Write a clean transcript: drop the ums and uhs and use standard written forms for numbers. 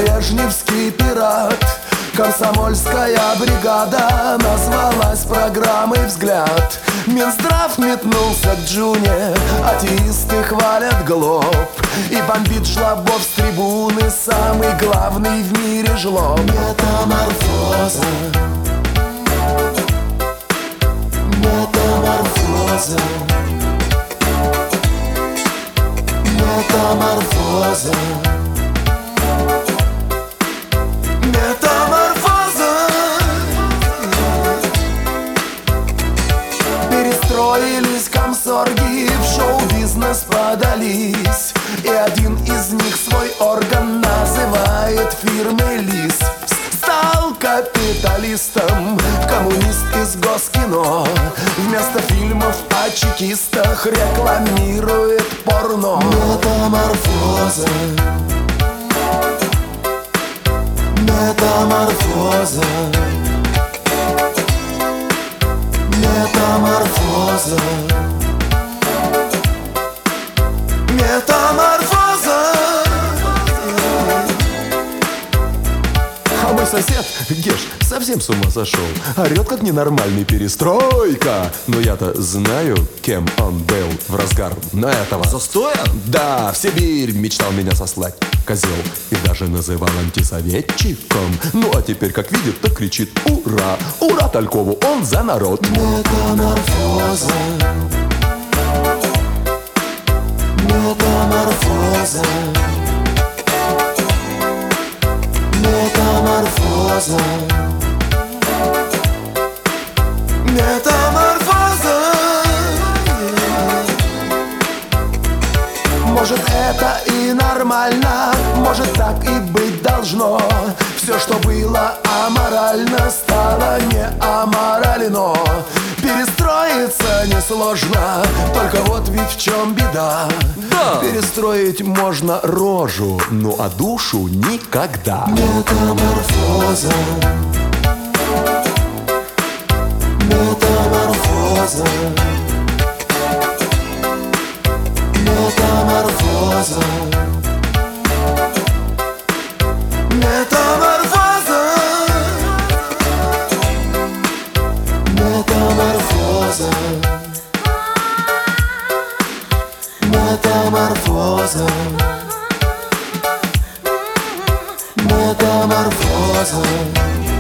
брежневский пират. Комсомольская бригада назвалась программой «Взгляд». Минздрав метнулся к Джуне, атеисты хвалят ГЛОБ. И бомбит жлобов с трибуны самый главный в мире жлоб. Метаморфоза, метаморфоза, метаморфоза, метаморфоза. Перестроились комсорги, в шоу-бизнес подались. И один из них свой орган называет фирмой ЛИС. Стал капиталистом, коммунист из Госкино. Вместо фильмов о чекистах рекламирует порно. Метаморфоза, метаморфоза, метаморфоза, метаморфоза. А мой сосед, Геш, совсем с ума сошел. Орет как ненормальный: перестройка. Но я-то знаю, кем он был в разгар этого застоя? Да, в Сибирь мечтал меня сослать, козел. И даже называл антисоветчиком. Ну а теперь, как видит, так кричит: ура! Ура Талькову, он за народ. Метаморфоза, метаморфоза, метаморфоза, метаморфоза. Может, это и нормально, может, так и быть должно. Все, что было аморально, стало не аморально. Перестроиться несложно, только вот ведь в чем беда. Да. Перестроить можно рожу, ну а душу никогда. Метаморфоза, метаморфоза, метаморфоза, метаморфоза, метаморфоза, метаморфоза, метаморфоза.